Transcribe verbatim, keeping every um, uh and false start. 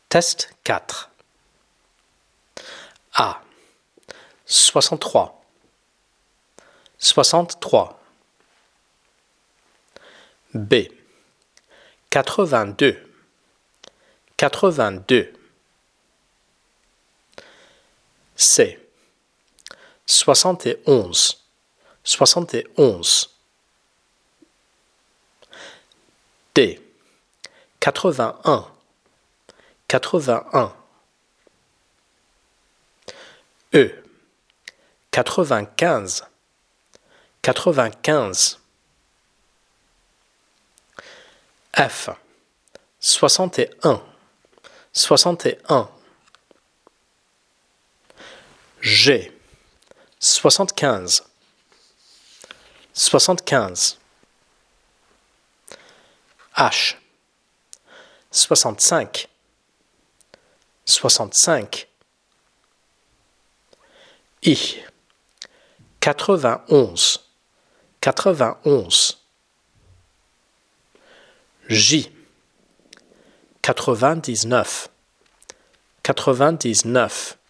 Test quatre. A. soixante-trois. soixante-trois. B. quatre-vingt-deux. quatre-vingt-deux. C. soixante et onze. soixante et onze. D. quatre-vingt-un. quatre-vingt-un. E. quatre-vingt-quinze. quatre-vingt-quinze. F. soixante et un. soixante et un. G. soixante-quinze. soixante-quinze. H. soixante-cinq. soixante-cinq. I. quatre-vingt-onze. quatre-vingt-onze. J. quatre-vingt-dix-neuf. quatre-vingt-dix-neuf.